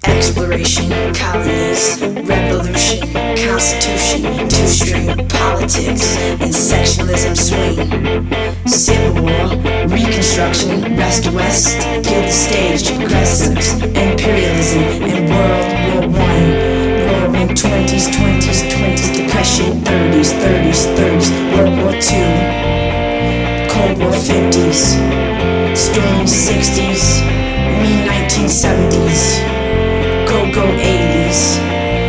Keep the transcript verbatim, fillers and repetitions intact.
Exploration, colonies, revolution, constitution, two-string politics, and sectionalism swing. Civil War, Reconstruction, Rest to West, Gilded Stage, Progressives, Imperialism, and World War One. Roaring twenties, twenties, twenties, Depression, thirties, thirties, thirties, World War Two, Cold War fifties, stormy sixties, mean nineteen seventies. Go-go eighties.